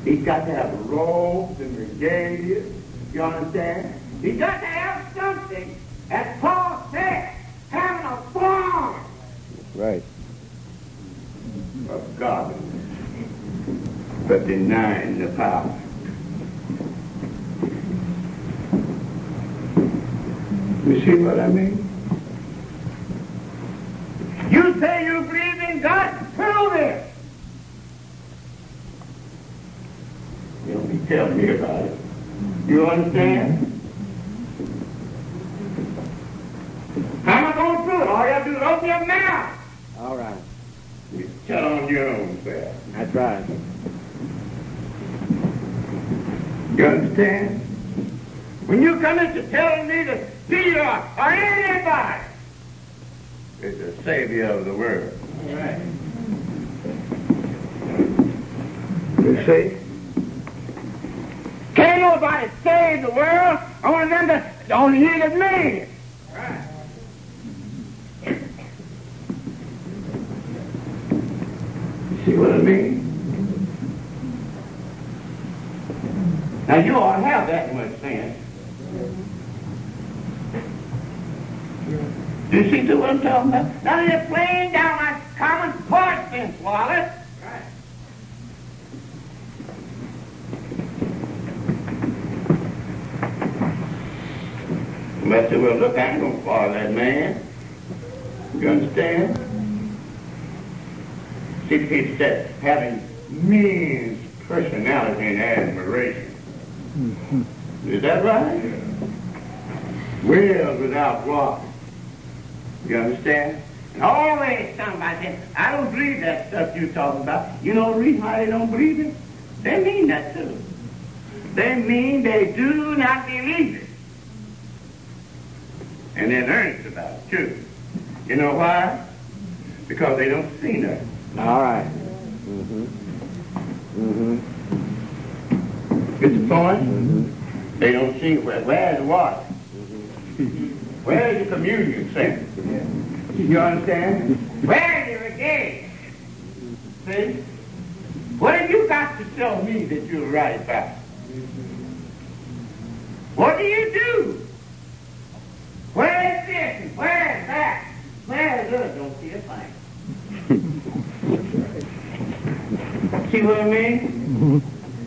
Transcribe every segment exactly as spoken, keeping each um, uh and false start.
He's got to have robes and regalia. You understand? He's got to have something, as Paul said, having a form. Right. Of godliness, but denying the power. You see what I mean? You say you believe in God, prove it. You don't be telling me about it. You understand? How am I going to prove it? All you have to do is open your mouth. All right. You tell on your own self. That's right. You understand? When you come into telling me that Peter or anybody is the Savior of the world. All right. You see? Can't nobody save the world, only them that only he that made it. Right. You see what I mean? Now you ought to have that much sense. Do you see what I'm talking about? Now they're playing down my common porch fence, Wallace. Right. But I said, well, look, I ain't gonna follow that man. You understand? See, he said, having men's personality and admiration. Mm-hmm. Is that right? Yeah. Well, without what? You understand? And always somebody said, I don't believe that stuff you're talking about. You know the reason why they don't believe it? They mean that too. They mean they do not believe it. And they're earnest about it too. You know why? Because they don't see nothing. All right. Mm-hmm. Mm-hmm. Get the point? Mm-hmm. They don't see where, where's the water? Mm-hmm. Where's the communion center? Yeah. You understand? Where's the regalia? See? What have you got to show me that you're right about? What do you do? Where's this and where's that? Where's this? Don't see a thing. See what I mean?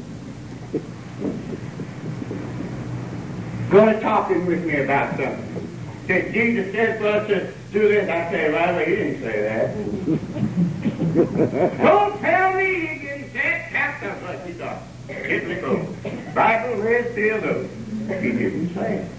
Go and talking with me about something. Said Jesus said for us to do this. I say, right away, he didn't say that. Don't tell me he didn't say it. That's not what he thought. Get me go. Bible, red, still those. He didn't say it.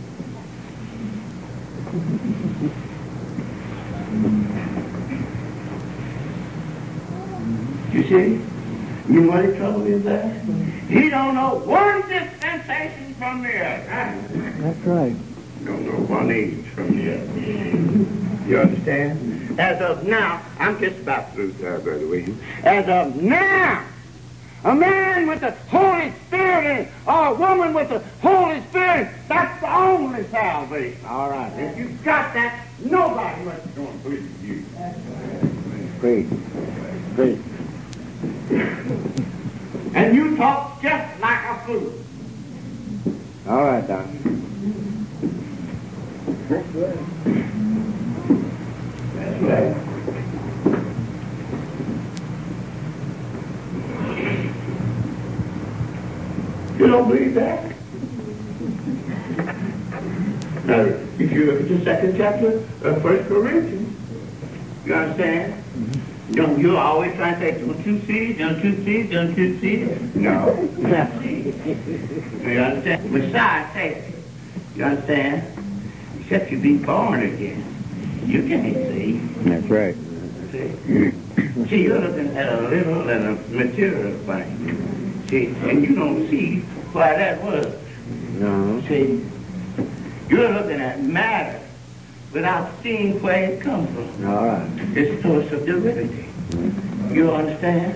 You see? You know what the trouble is there? He don't know one dispensation from the other. That's right. Don't know one age from the other. You understand? As of now, I'm just about through, uh, Brother William. As of now, a man with the Holy Spirit or a woman with the Holy Spirit, that's the only salvation. All right. If you've got that, nobody must going to believe you. Great. Great. And you talk just like a fool. All right, Doc. That's right. That's right. You don't believe that? Now, if you look at the second chapter of First Corinthians, you understand? Mm-hmm. Don't you always try to say, don't you see, don't you see, don't you see? No. You understand? Messiah said, you understand? Except you be born again. You can't see. That's right. See? See, you're looking at a little and a material thing. See, and you don't see why that was. No. See, you're looking at matter without seeing where it comes from. All right. It's a source of divinity. You understand?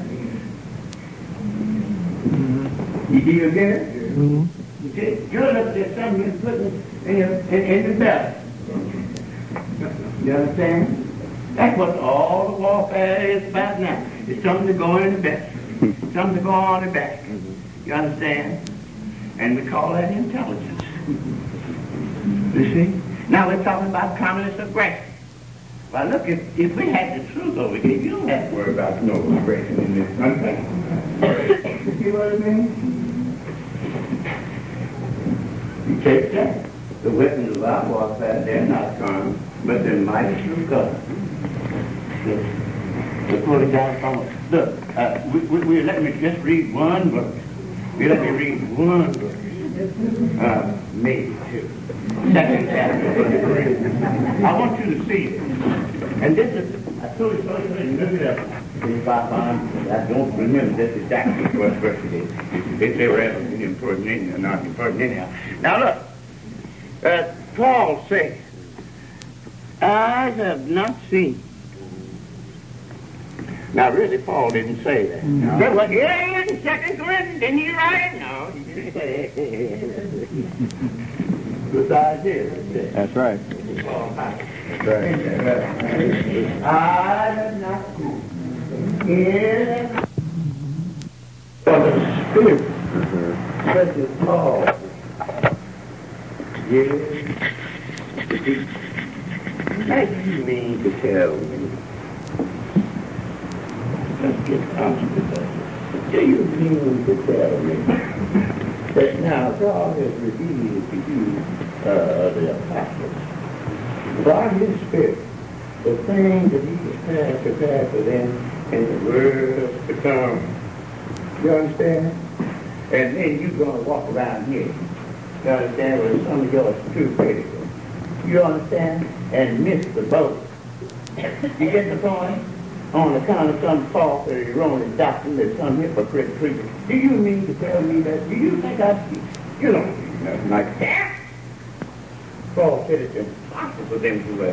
Mm-hmm. You, you get it? Mm-hmm. You see, you're looking at something you're putting in, your, in, in the belly. You understand? That's what all the warfare is about now. It's something to go in the belly. Something to go on the back. You understand? And we call that intelligence. You see? Now we're talking about communist aggression. Well, look, if, if we had the truth over here, you don't have to worry about no aggression in this country. You see what I mean? You take that. The weapons of our warfare, they're not carnal, but they're mighty through God. They pull it down from us. Look, uh, we, we, we, let me just read one verse. We let me read one verse. Uh, maybe two. Second chapter, verse three. I want you to see it. And this is, I told you something, look it up. If I find, I don't remember this exactly what verse it is. It's irrelevant, important anyhow, not important anyhow. Now look, uh, Paul said, eyes have not seen. Now really, Paul didn't say that. No. But well, here in Second Corinthians, didn't he write it? No, he didn't say it. Besides here, That's right. That's right. I have not seen. Yeah. For the Spirit, uh-huh. Such as Paul. Yes. What do you mean to tell me? Let's get honest with that. Do you mean to tell me that now God has revealed to you, uh, the apostles, by His Spirit, the things that He has prepared for them in the world to come? You understand? And then you're going to walk around here, you understand, with some of yours too critical. You understand? And miss the boat. You get the point? On account of some false or erroneous doctrine that some hypocrite preacher. Do you mean to tell me that? Do you think I speak? You don't mean nothing like that. Paul said it's impossible for them to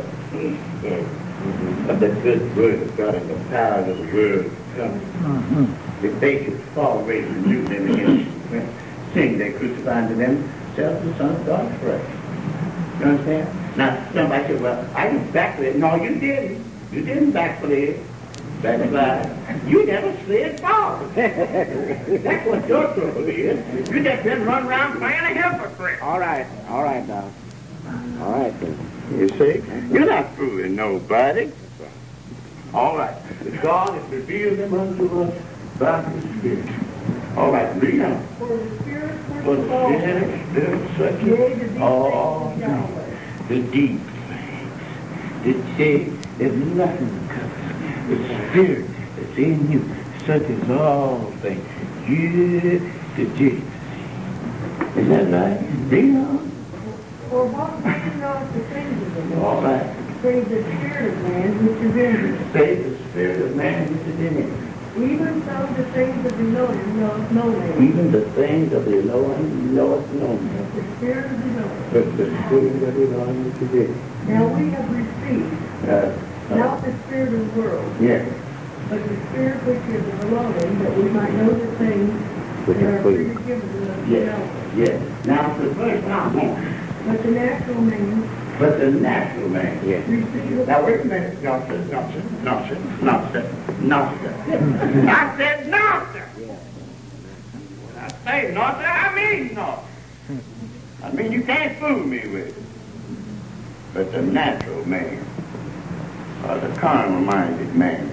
have of the good word of God and the power of the word of God. Mm-hmm. If they should fall away and renew them against sin, they crucify to themselves the Son of God's flesh. You understand? Now, somebody said, well, I didn't backslid. No, you didn't. You didn't backslid. Backslide. You never slid forward. That's what your trouble is. You just been running around playing a hypocrite. All right. All right, Doc. All right, then. You see? You're not fooling nobody. All right. God has revealed them unto us by His Spirit. All right, read on. For the Spirit For the Spirit, Spirit, such as all the deep things. It says there's nothing covered. The Spirit that's in you, such as all things. You the deep. Is that right? Read on. For what man knows the things of the Lord? All right. Save the Spirit of man which is in him. Save the Spirit of man which is in him. Even so the things of the Lord knoweth no man. Even the things of the Lord knoweth no man. The Spirit of the Lord. But the Spirit of the Lord which is in him. Now we have received, Uh, uh, not the Spirit of the world, yes. but the Spirit which is of the Lord, that we might know the things Which that are are free. freely given to us to Yes. know. Yes. Now the verse not one. But the natural man But the natural man. Yes. receiveth. Now wait a minute. No, sir, no, sir, no, sir, no, sir, no, sir. I said no, sir. When I say no, sir, I mean no. I mean you can't fool me with it. But the natural man, or the carnal-minded man.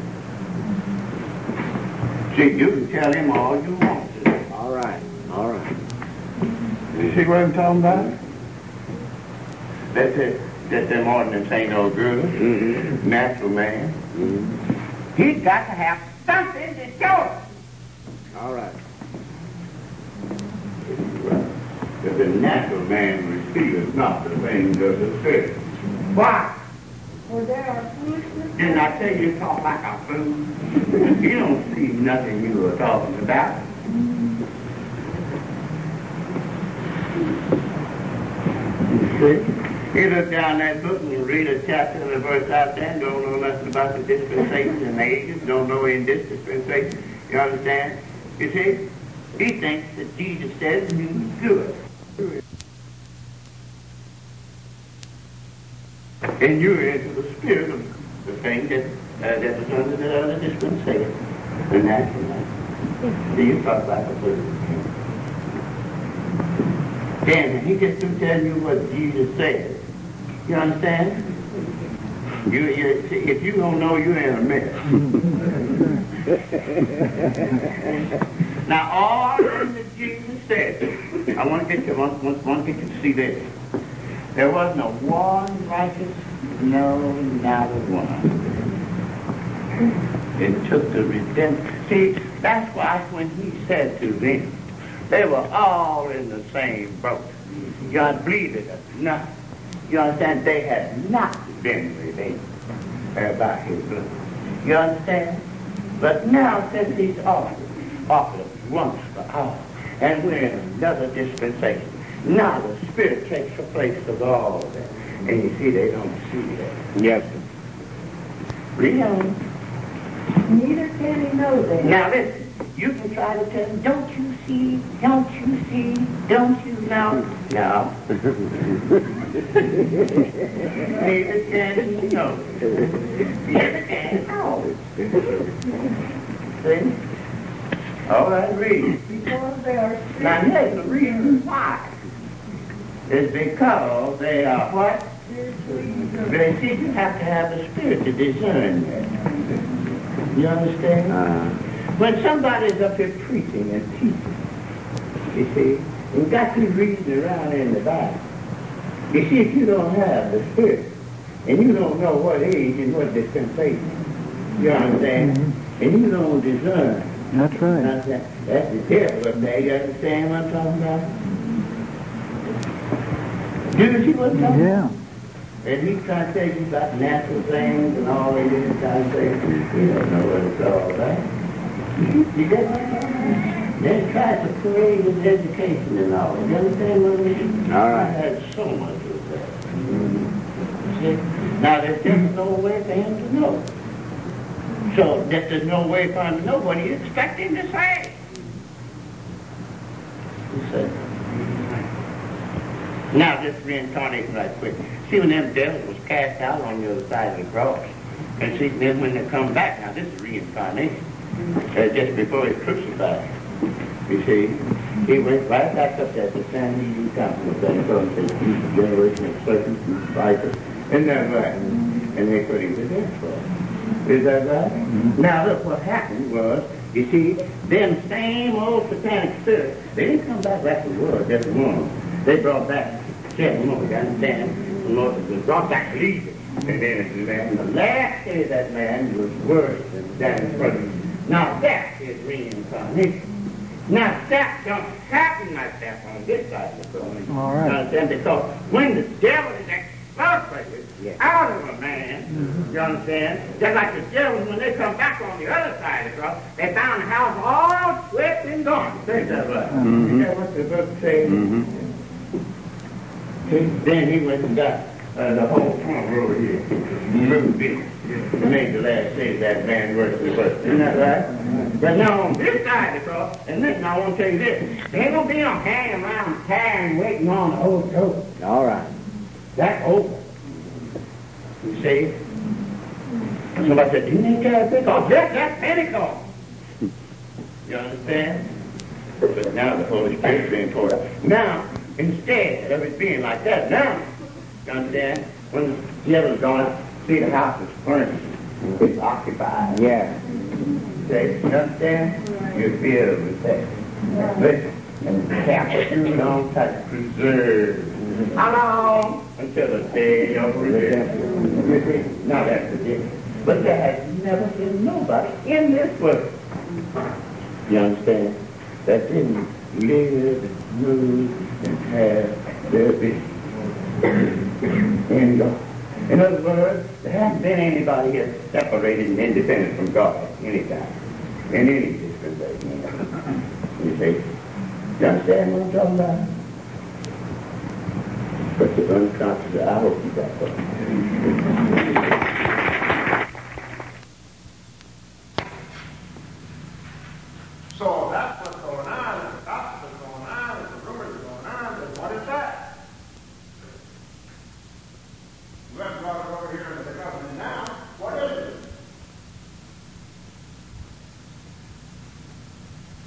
See, you can tell him all you want to. All right. All right. You see what I'm talking about? That, that, that them ordinance ain't no good. Mm-hmm. Natural man. Mm-hmm. He's got to have something to show us. All right. That the natural man receiveth not the things of the Spirit. Why? For there are foolishness. Didn't I tell you to talk like a fool? You don't see nothing you were talking about. You see? You look down that book and you read a chapter and a verse out there and don't know nothing about the dispensations and the ages, don't know in this dispensation. You understand? You see? He thinks that Jesus says and he's good. And you're into the spirit of the thing that, uh, that was under the other dispensation, the natural man. See, you talk about the word. Then he gets to tell you what Jesus said. You understand? You, you, see, if you don't know, you ain't a mess. Now, all that Jesus said, I want to get you, want, want, want to get you to see this. There was no one righteous, no, not one. It took the redemption. See, that's why when he said to them, they were all in the same boat. You believe it or not? You understand? They had not been redeemed by his blood. You understand? But now, since he's offered, offered once for all, and we're in another dispensation, now the Spirit takes the place of all that. And you see, they don't see that. Yes, sir. Read on. Neither can he know that. Now listen, you can try to tell him, don't you see, don't you see, don't you know? No. Neither can he know. Neither can he know. See? All right, read. Because they are Now here's the reason why. It's because they are what? They see, you have to have the Spirit to discern that. You understand? Uh, When somebody's up here preaching and teaching, you see, and got you reading around in the Bible, you see, if you don't have the Spirit, and you don't know what age and what dispensation, you understand? Mm-hmm. And you don't discern. That's right. That's, that's the devil up there. You understand what I'm talking about? Do you see what I'm talking Yeah. about? And he's trying to tell you about natural things and all that. He's trying to say, you don't know what it's all about. You get what I'm talking about? They try to create with education and all. You understand what I mean? All right. I had so much of that. Mm-hmm. See? Now, there's just no way for him to know. So, if there's no way for him to know, what do you expect him to say? He said, now, just reincarnation right quick. See, when them devils was cast out on the other side of the cross, and see, then when they come back, now this is reincarnation, uh, just before he crucified. You see, he went right back up there to San Diego Company with that cross, and he's a generation of serpents and vipers. Isn't that right? And they put him to death for it. Is that right? Mm-hmm. Now, look, what happened was, you see, them same old satanic spirits, they didn't come back like the world, just one. They brought back seven more, you understand? The Lord was brought back legion. And then and the last day of that man was worse than that in front of him. Now that is reincarnation. Now that don't happen like that on this side of the cross. All right. You understand? Because when the devil is expulsated yeah. out of a man, mm-hmm. you understand? Just like the devils, when they come back on the other side of the cross, they found the house all swept and gone. Is that right? Mm-hmm. Is that what the book says? Mm-hmm. Then he went and got uh, the whole front row here. Moved it. To make the last day of that man worse than worse. Isn't that right? But now on this side of the cross, and listen, I want to tell you this. They ain't going to be on hanging around tired waiting on the whole toe. all right. That's over. You see? Somebody said, do you need to have Pentecost? Yes, that's Pentecost. You understand? But now the Holy Spirit's being poured out. Now, instead of it being like that, now, you understand, when the devil's gone out, see the house is furnished, it's occupied. Yeah. Say, you understand? You're filled with that. Listen, and captured on tight, preserved. How long? Until the day of redemption. You see, now that's the difference. But there has never been nobody in this world, you understand, that didn't live and move and have their being in God. In other words, there hasn't been anybody here separated and independent from God at any time, in any dispensation. You see? You understand what I'm talking about? But the unconscious, I hope you got that. So that's what's going on, and the gossip is going on, and the rumors are going on, and what is that? Let's go over here to the government now. What is it?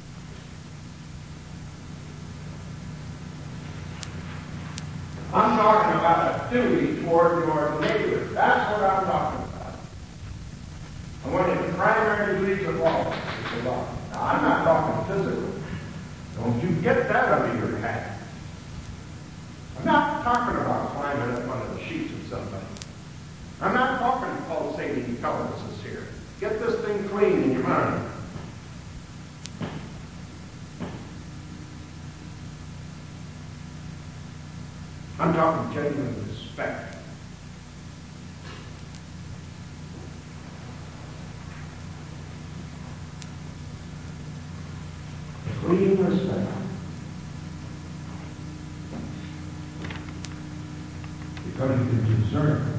I'm talking about a duty toward your neighbor. That's what I'm talking about. And one of the primary duties of all is the law. Now, I'm not talking physical. Don't you get that under your hat. I'm not talking about climbing up under the sheets of somebody. I'm not talking pulsating pelvises here. Get this thing clean in your mind. I'm talking genuine respect. Clean respect. Because you can discern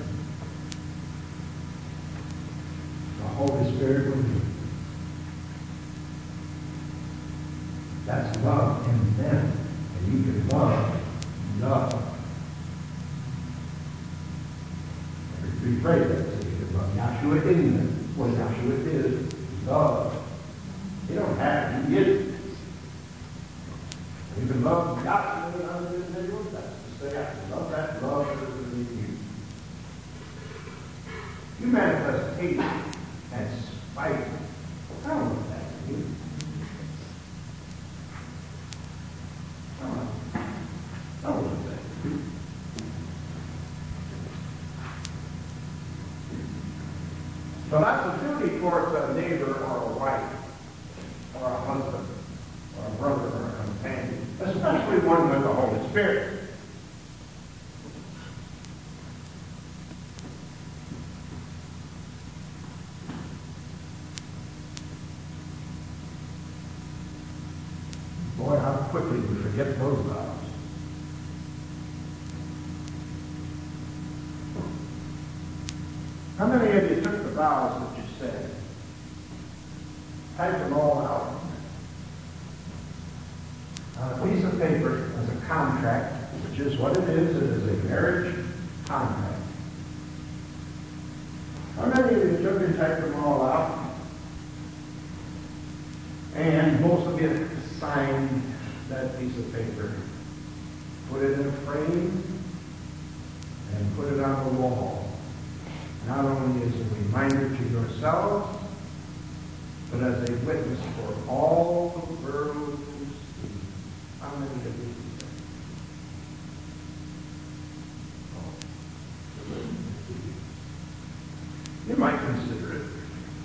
the Holy Spirit with you. That's love in them. And you can love, love. We pray that so you can love Yahshua in them. What Yahshua is, love. You don't have to get it. You can love Yahshua in other individuals. That's to say, I can love that love that is in you. You manifest hate and spite. I don't want that in you. I don't want that. I don't want that in you. So that's a duty towards a neighbor or a wife or a husband or a brother or a companion, especially one with the Holy Spirit. Boy, how quickly we forget those vows. How many of you took the vows that you said? Typed them all out on a piece of paper as a contract, which is what it is. It is a marriage contract. How many of you took and typed them all out? And most of you signed that piece of paper, put it in a frame, and put it on the wall. Not only as a reminder to yourselves, but as a witness for all the world to see. How many of you did that? Oh. You might consider it.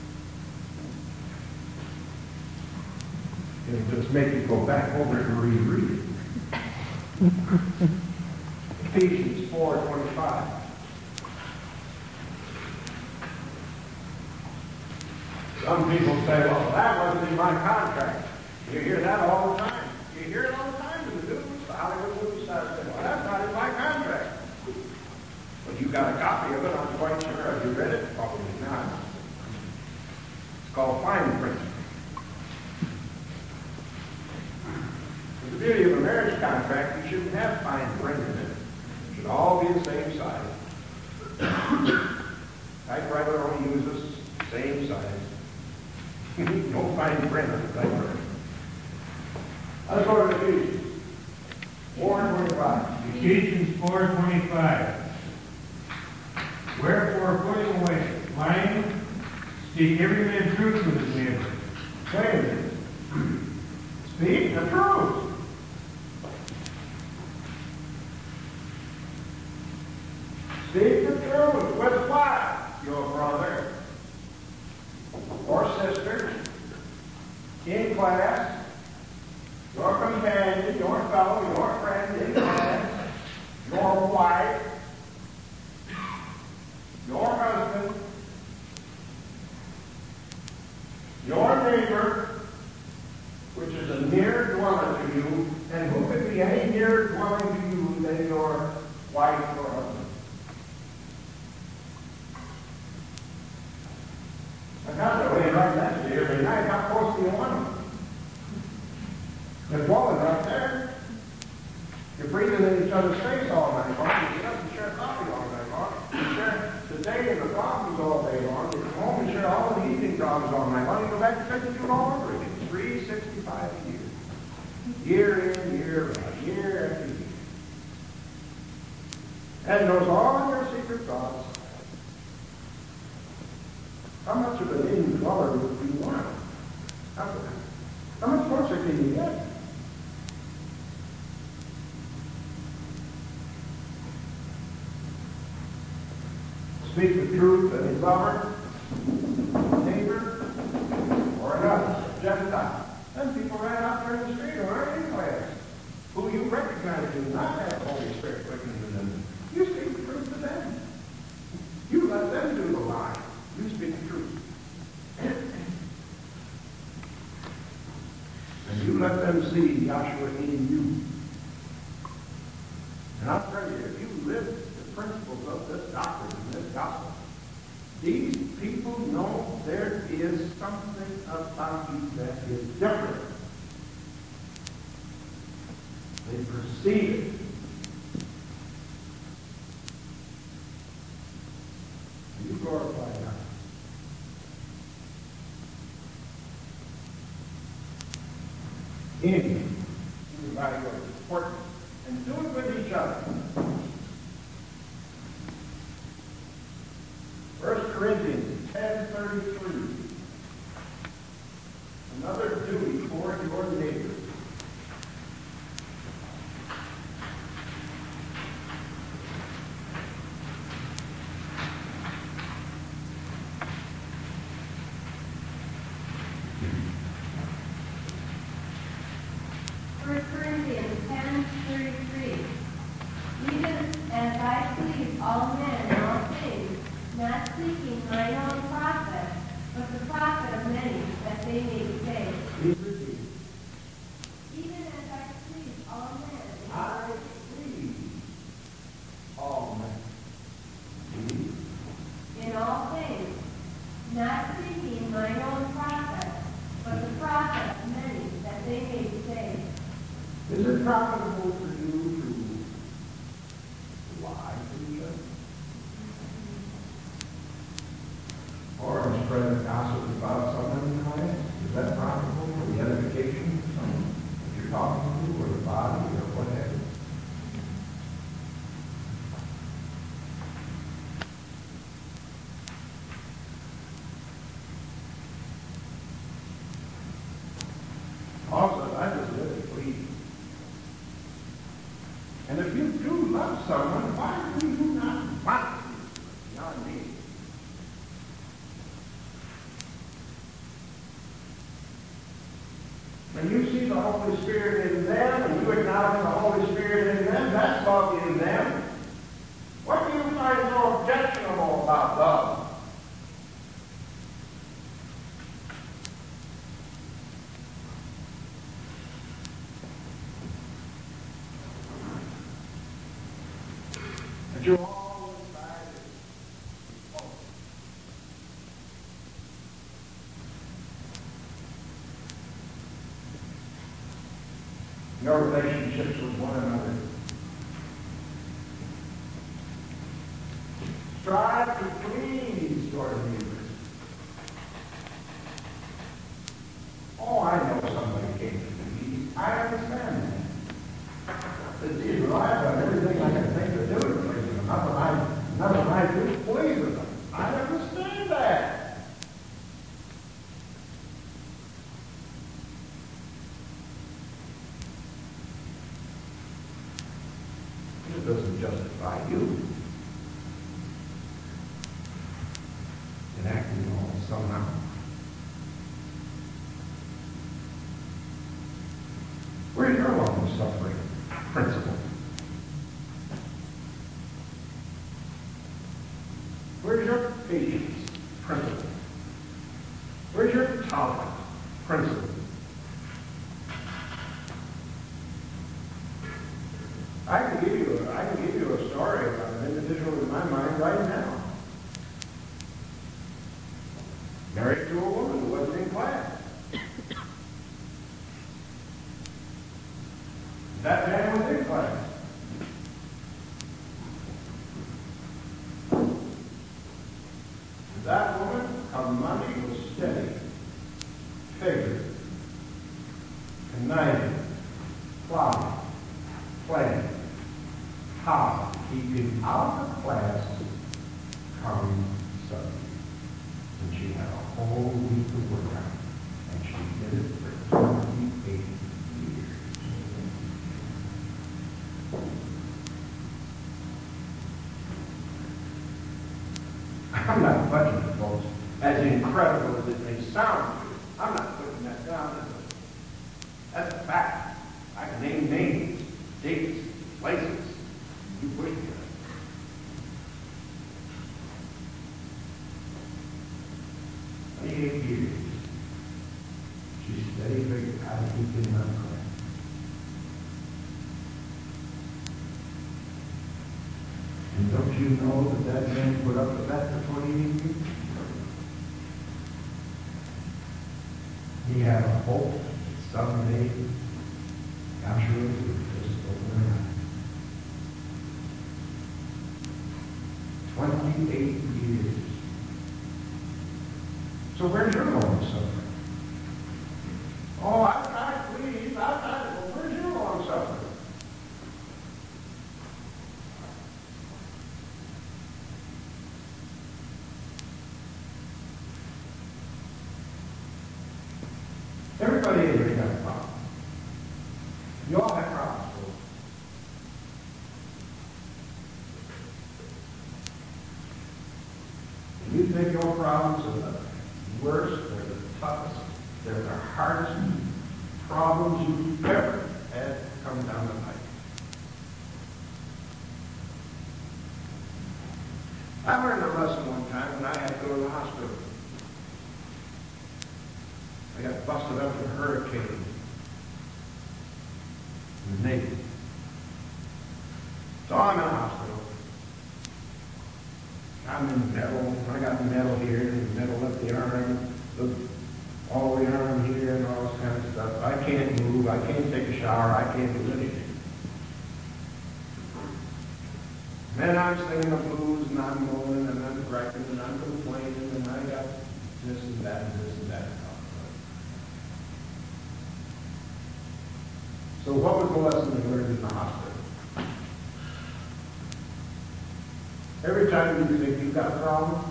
It'll just make you go back over it and reread it. Ephesians four twenty-five. Some people say, well, that wasn't in my contract. You hear that all the time. You hear it all the time in the news. The Hollywood movie stars say, well, that's not in my contract. But you got a copy of it, I'm quite sure. Have you read it? Probably not. It's called fine print. The beauty of a marriage contract, you shouldn't have fine print in it. It should all be the same size. Typewriter only uses the same size. No fine print on the typewriter. Let's go to Ephesians four twenty-five. Ephesians four twenty-five. Wherefore, putting away lying, speak every man truth with his neighbor. Say it. Speak the truth. Speak the truth with what? Your brother or sister in class, your companion, your fellow, your friend in class, your wife, your husband, your neighbor, which is a near dweller to you, and who could be any nearer dwelling to you than your wife or husband? I got that way right next to you every night. How close do you want them? They're dwelling right there. You're breathing in each other's face all night long. You get up and share coffee all night long. You share the day and the coffees all day long. You come home and share all the evening dogs all night long. You go back to take it all over again. three hundred sixty-five years. Year in, year out, year after year. and knows all your secret thoughts. How much of an indweller would you want? How, how much closer can you get? Speak the truth to his lover, neighbor, or another, Gentile. Then people ran out there in the street or aren't in class, who you recognize do not have the Holy Spirit quickening in them. You speak the truth to them. You let them do the lie. You speak the truth. And you let them see Joshua in you. And I'll tell you, if you live the principles of this doctrine and this gospel, these people know there is something about you that is different. They perceive it. And you glorify God. In you evaluate importance and do it with each other. First Corinthians ten thirty-three. Another duty toward your neighbor. First Corinthians ten thirty-three. Even as I please all men in all things, not seeking mine own profit, but the profit of many, that they may be saved. Even as I please all men. I please all men. In all things, not seeking mine own profit, but the profit of many, that they may be saved. Is it profitable for you to lie to each other? Or spread gossip about someone in class? Is that profitable for the edification of someone that you're talking to, or the body, or whatever? Also, I just live it please. And if you do love someone, why do you not want to beyond me? When you see the Holy Spirit in them, and you acknowledge the Holy Spirit in them, that's love in them. What do you find so objectionable about love? But you always find it. Oh. Your relationships with one another. Strive to please your neighbors. Oh, I know somebody came to me. I understand that. It's either I've done everything I can think to do to please them. Nothing I, nothing I do pleases them. I understand that. It doesn't justify you in acting all somehow. Where's your long-suffering principle? Where's your patience principle? Where's your tolerance principle? I can give you a, I can give you a story about an individual in my mind right now. Married to a woman who wasn't in class. That man was in class. That woman, her money was steady, favored, conniving, plotting, planned, how, keeping out of class come Sunday. And she had a whole week to work on, and she did it for twenty-eight years. I'm not budging it, folks. As incredible as it may sound to you, I'm not putting that down as a, that's a fact. I can name names, dates, places. You wish to. twenty-eight years. She steady figured how to keep him on track. And don't you know that that man put up with that for twenty-eight years? He had a hope that someday, naturally, would just open her eyes. twenty-eight years. So where's your long suffering? Oh, I tried, please, I tried. Well, where's your long suffering? Everybody in here got a problem. You all have problems, folks. And you think your problems are the worst, they're the toughest, they're the hardest problems you've ever had come down the pipe. I learned a lesson one time when I had to go to the hospital. I got busted up in a hurricane in the Navy. So I'm in the hospital. I'm in metal. I got metal here and metal up the arm, the, all the arm here and all this kind of stuff. I can't move. I can't take a shower. I can't do anything. Then I'm singing the blues and I'm moaning and I'm griping and I'm complaining and I got this and that and this and that. So what was the lesson we learned in the hospital? Every time you think you've got a problem,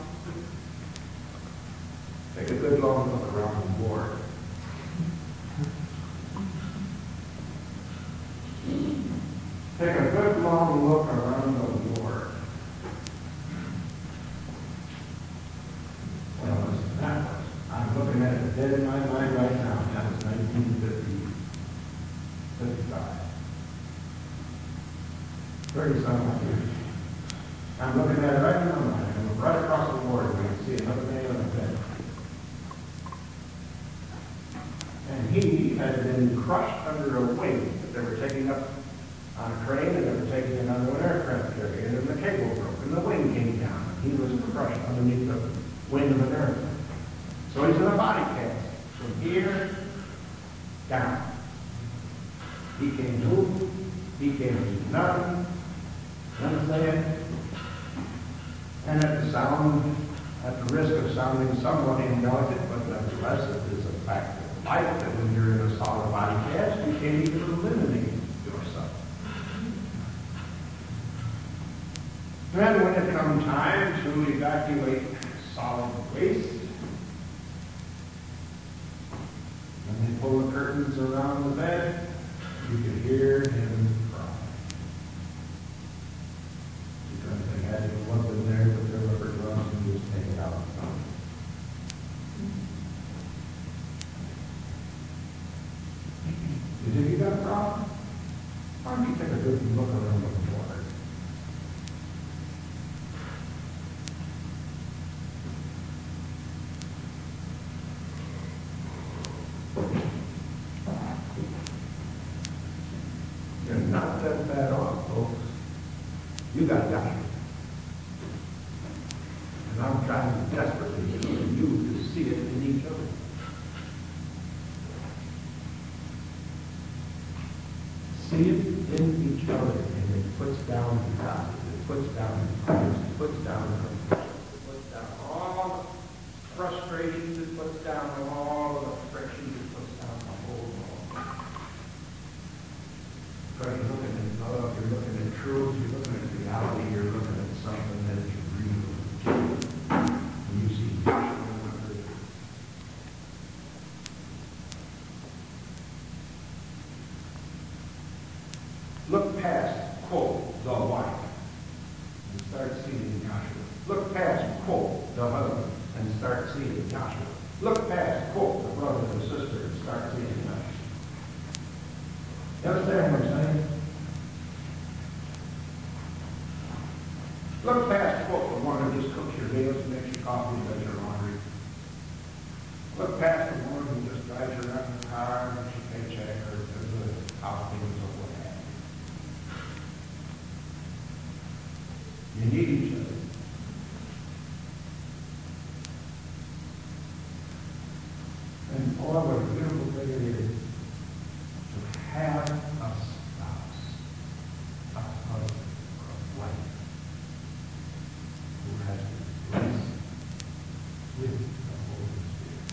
take a good long look around the ward. Take a good long look around the ward. Well, listen, that was, I'm looking at it dead in my mind right now. That was nineteen fifty, fifty-five. thirty-some years. I'm looking at it right now, and right across the board, we can see another man on the bed. And he had been crushed under a wing that they were taking up on a crane, and they were taking it onto an aircraft carrier, and the cable broke, and the wing came down, and he was crushed underneath the wing of an airplane. So he's in a body cast, from here down. He can't move, he can't do nothing, you understand? And at the sound, at the risk of sounding somewhat indelicate, but nevertheless it is a fact of life that when you're in a solid body cast, you can't even eliminate yourself. Then when it comes time to evacuate solid waste, when they pull the curtains around the bed, you can hear him cry. Because they had him lump in there with their rubber gloves and just take it out. You think you got a problem? Why don't you take a good look around the floor? You're not that bad off, folks. You got a doctor. And I'm trying desperately for you to see it in each other. See it in each other, and it puts down the top, it puts down the fires, it puts down the it puts down all the frustrations, it puts down all the frictions, it puts down the whole wall. Because you're looking at love, you're looking at truth, you're looking at the reality, you're looking at something that is real. When you see Joshua on earth. Look past, quote, the wife, and start seeing Joshua. Look past, quote, the husband, and start seeing Joshua. Look past, quote, the brother and sister, and start seeing Joshua. You understand what I'm saying? Look past, quote, the one who just cooks your meals and makes your coffee and does your laundry. Look past the one who just drives you around in the car and makes your paycheck or does the house things or what have you. You need each other. And boy, what a beautiful thing it is to have a spouse, a husband, or a wife who has been blessed with the Holy Spirit.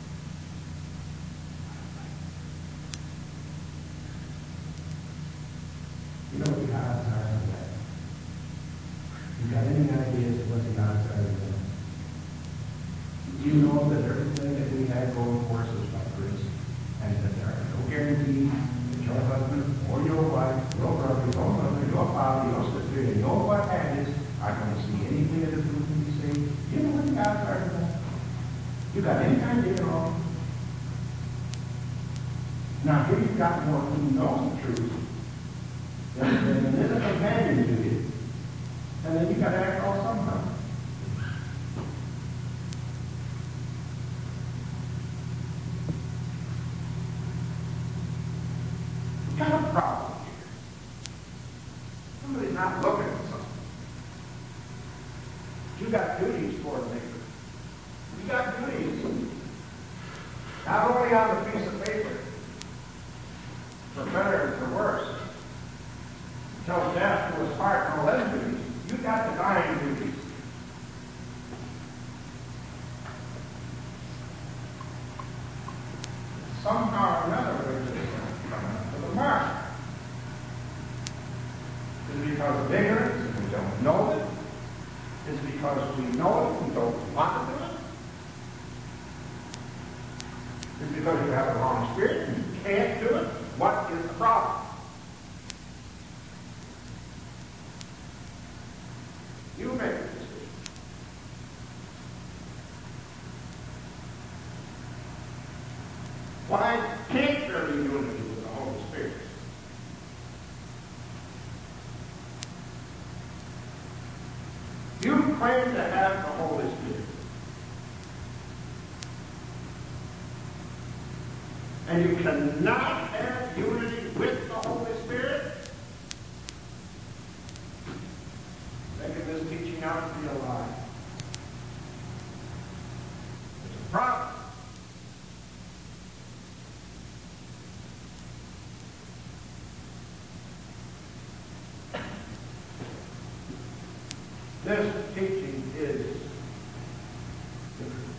You know what the odds are of that? You got any ideas of what the odds are of that? You know that everything that we have going for us is by grace, and that there are no guarantees that your husband or your wife, your brother, your mother, your father, your sister, and your what have you are going to see anything that is going to be saved. You know what the odds are of that? You got any idea at all? Now, here you've got one who knows the truth, and there's a companion to you, and then you got to act all somehow. What kind of problem here? Somebody's not looking at something. You got duties for a neighbor. You got duties. Not only on the piece of paper, for better and for worse. Until death do us part and all them duties. You got divine duties. Somehow or another, we're just coming up to the mark. Is it because of ignorance and we don't know it? Is it because we know it and we don't want to do it? Is it because you have the wrong spirit and you can't do it? What is the problem? You make the decision. Why can't there be unity with the Holy Spirit? You claim to have the Holy Spirit. And you cannot have unity with the Holy Spirit? Making this teaching out to be a lie. It's a problem. This teaching is different.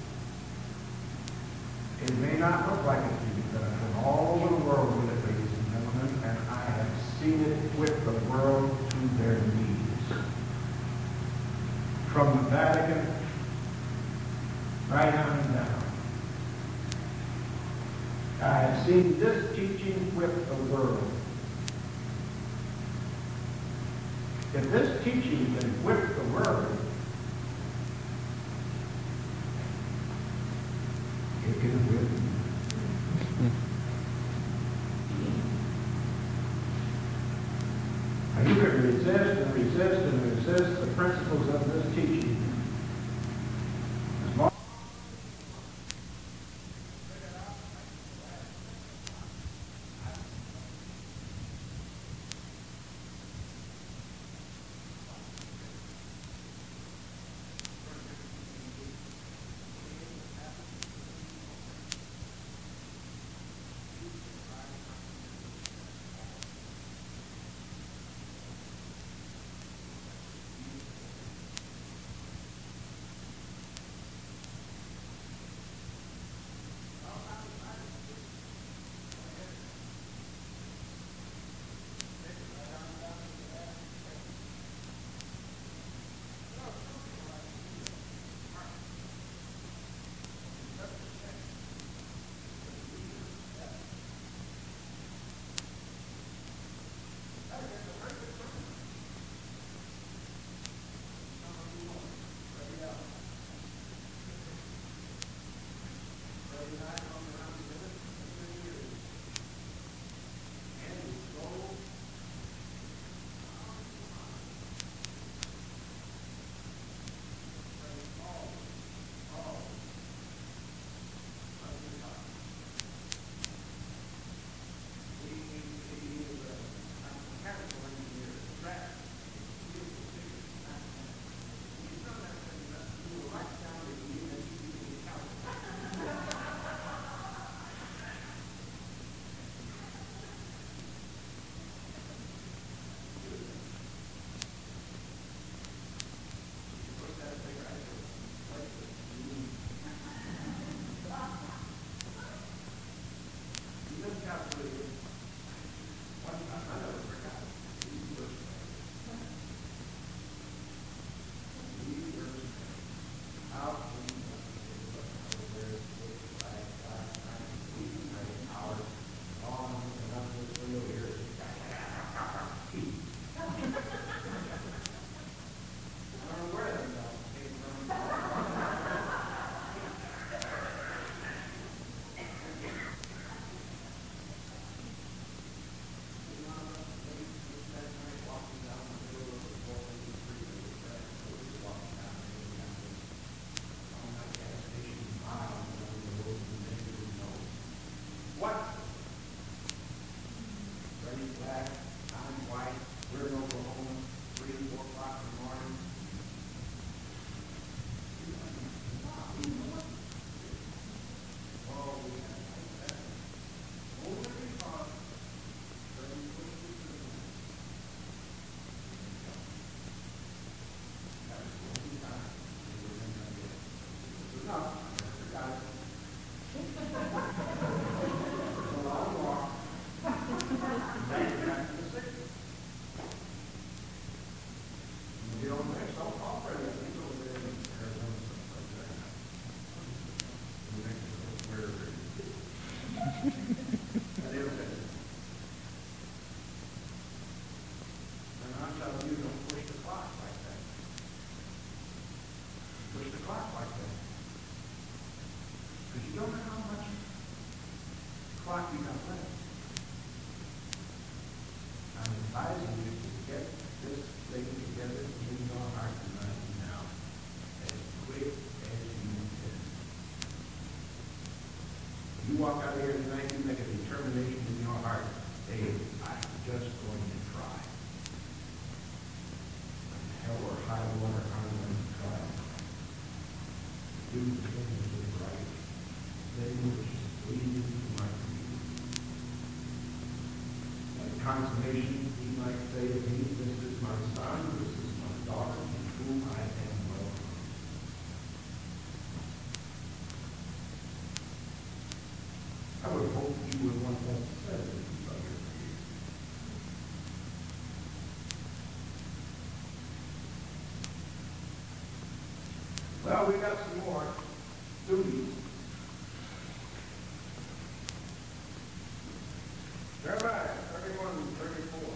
It may not look like it to you, but I've been all over the world with it, ladies and gentlemen, and I have seen it with the world to their knees. From the Vatican right on down. I have seen this teaching with the world. If this teaching can whip the world, it can whip you. Now you can resist and resist and resist the principles of this teaching. As long Freddie's black, I'm white, we're in Oklahoma, three, four o'clock in the morning. Oh, we had like that. Over the car, Freddie pushed the trigger. That was the only time we were in that day. It was enough, I never forgot it. It was a long walk. Back to the sixties. You know, next I'll call Freddie. He's over there in Arizona someplace right now. New Mexico, wherever it is. And he'll say, and I'm telling you, don't push the clock like that. Push the clock like that. Because you don't know how much clock you got left. I'm advising you to get this thing together in your heart tonight now, as quick as you can. You walk out of here tonight, you make a determination in your heart, hey, I'm just going to try. Hell or high water, I'm going to try. Do the things that are right. Things which is pleasing to my people. Like consummation, he might say to me, this is my son, this is my daughter, in whom I am well. I would hope you would want that said if you saw your creator. Well, we got some more duties. Jeremiah, thirty-one, thirty-four.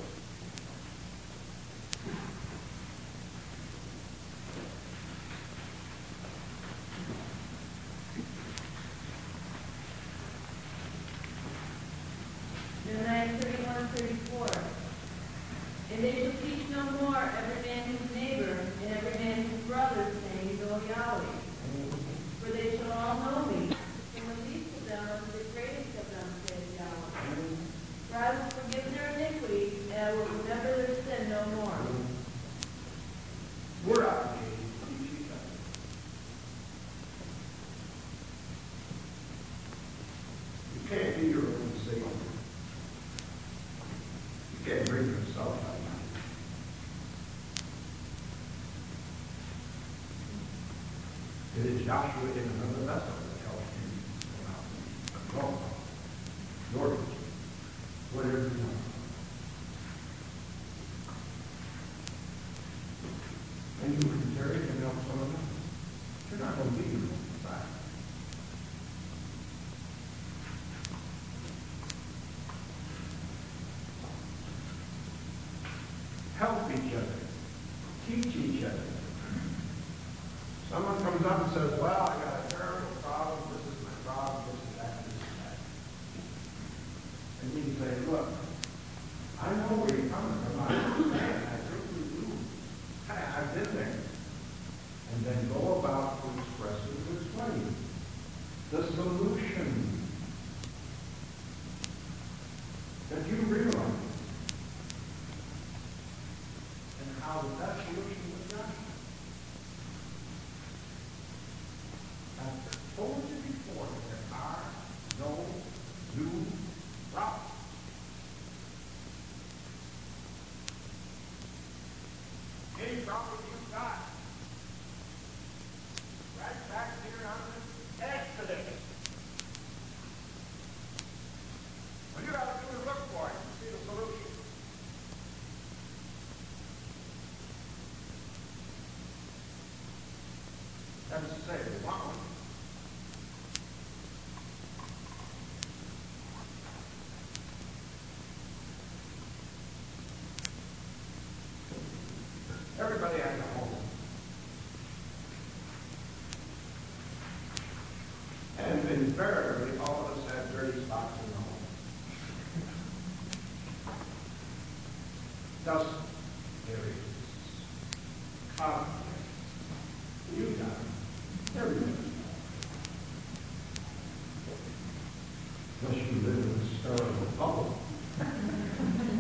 Jeremiah thirty-one, thirty-four. And they shall teach no more every man his neighbor, and every man his brother, saying, Know Yahweh. For they shall all know me, from the least of them unto the greatest of them, says Yahweh. For I will forgive their iniquity, and I will remember their sin no more. We're obligated to teach each other. You can't be your own Savior. You can't bring yourself out. It is Joshua in another vessel that helps you come out. Go. Your teacher. Whatever you want. And you and Terry can help some of them. You're not going to be your own side. Help each other. Teach each other. Someone comes up and says, well, I got a terrible problem. This is my problem. This is that. This is that. And you can say, look, I know where you're coming from. I understand. I certainly do. I, I've been there. And then go about to express it this way. The solution that you realize. And how that solution was done. I've told you before, there are no new problems. Any problem you've got, right back here on the Exodus. All you got to do is look for it and see the solution. That is to say, we want one. Everybody has a home. And invariably, all of us have dirty spots in the home. Dust areas, conflict. You got it. Everybody. Unless you live in a sterile bubble.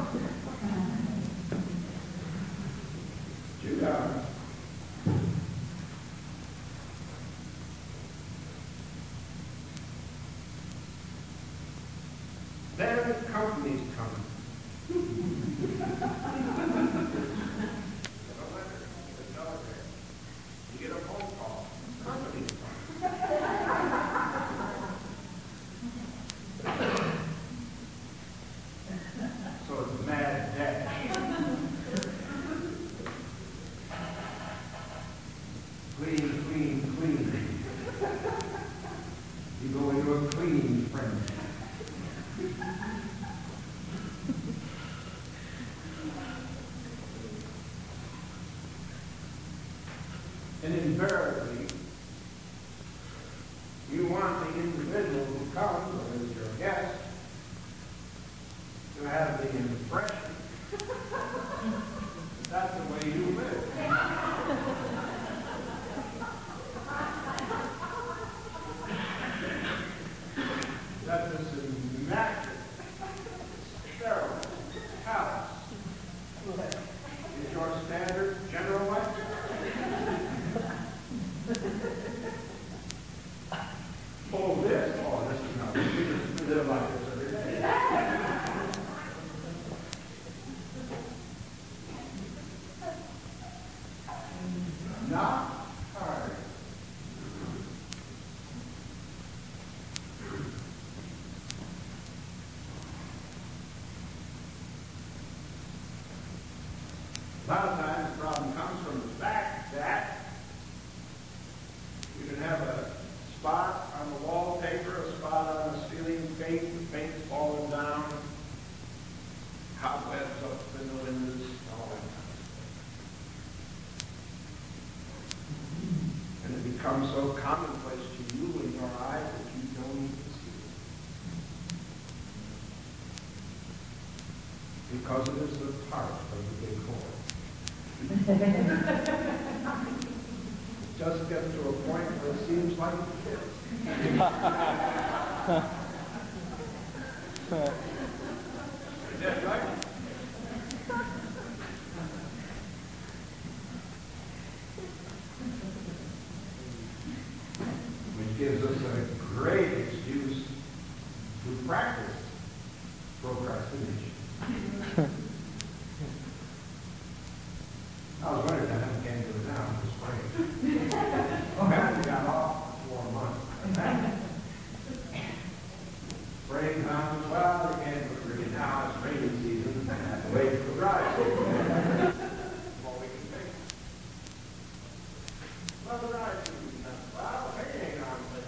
Judah. Then companies come. You get a phone call. Companies come. So it's a mad dash. Clean, clean, clean. You go into a clean friend. And invariably, you want the individual who comes, or is your guest, to have the impression that that's the way you live. That this immaculate, sterile house is your standard general life. Oh, this, oh, this is not, we just live like this every day. Not hard. A lot of times the problem comes from the fact that you can have a spot on the wallpaper, a spot on the ceiling paint, the paint's falling down, cobwebs up in the windows, all that kind of stuff. And it becomes so commonplace to you in your eyes that you don't even see it. Because it is the part of the decor. Just get to a point where it seems like it fits. Is that right? Which gives us a great excuse to practice procrastination. I was wondering if I can't do it now in the spring. Oh, man, we got off for four months. Spring comes, well, we can't do it really now. It's rainy season. Wait for dry season. All we can take. Well, the dry season comes. Well, the rain ain't on it.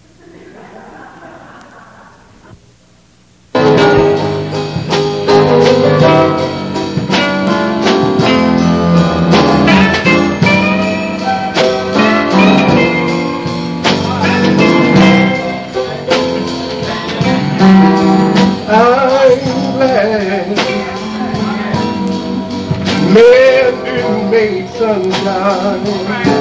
I'm glad men didn't make sunshine.